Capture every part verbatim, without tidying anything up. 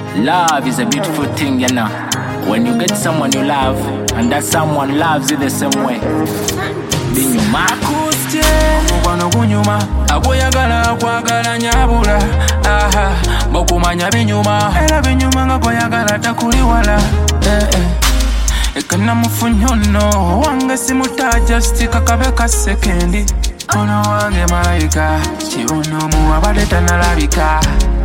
Love is a beautiful thing, you know. When you get someone you love, and that someone loves you the same way. Binyuma Akustye Mugwano gunyuma Agoyagala kwagala nyabula Aha Bokumanya binyuma Era binyuma nga goyagala takuliwala Eh eh Ekana mufunyono Wange simutaja stika kabeka sekendi Ono wange maika Chibuno muwabade tanalabika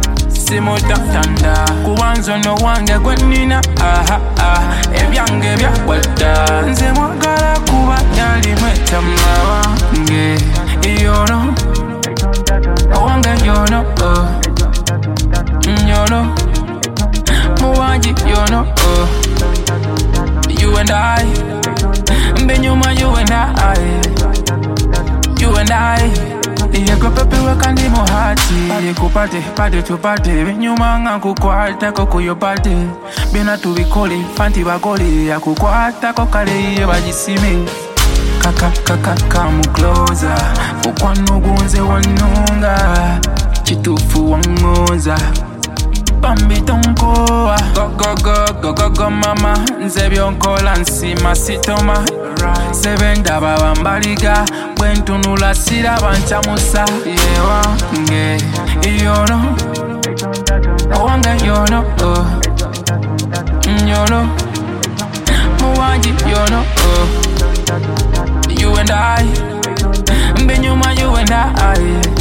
Simutatanda Kuwanzo no wange gwenina Aha aha Ebyange byakwata Nze mwagala kuba yali mwetama wange Yono Wange yono oh. Yono Muwanji yono oh. You and I Mbenyuma you and I You and I Yego pepe wakandi mohati Pade kupate, pade tupate Benyuma nga kukwata koko yopate Bena tubikole, fanti bagole Ya kukwata kokale iye bajisime Kaka kaka kamu closer Ukwano gunze wanunga Chitufu wangoza Bambi tonkoa Go go go go go go mama Nze byonkola nsima sitoma Seven daba bambaliga Bwentunula siraba nchamusa Yewange Yono Wange yono oh. Yono Muwanji yono oh. You and I Mbenyuma you and I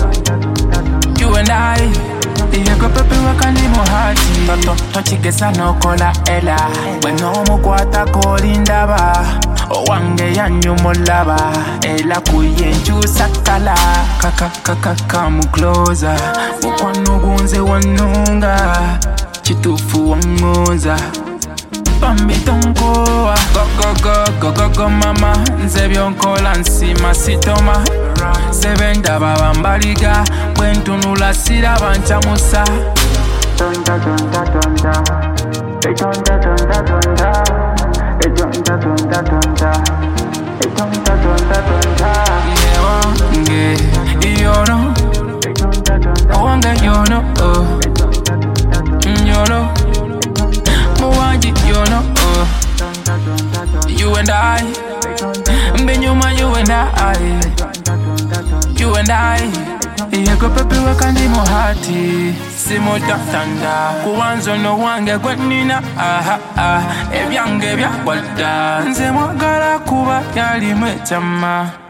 You and I Yego pepe wakandi mohati Toto tochigesa nokola ela Weno mukwata kolindaba Owange yanyumolaba Ela kuyenchu sakala Kaka kaka kamu closer Mukwano gunze wanunga Chitufu wangoza Bambi tonkoa Go go go go go go mama Nze byonkola nsima sitoma Seven daba bambaliga Bwentunula siraba nchamusa Tonda tonda tonda Tonda tonda tonda Tonda tonda tonda Tonda tonda tonda Yewange Yono Wange yono oh. Yono Muwanji yono oh. You and I Mbenyuma you and I You and I Yego pepe wakandi mohati Simutatanda Kuwanzo no wange gwenina Aha aha Ebyange byakwata Nze mwagala kuba yali mwetama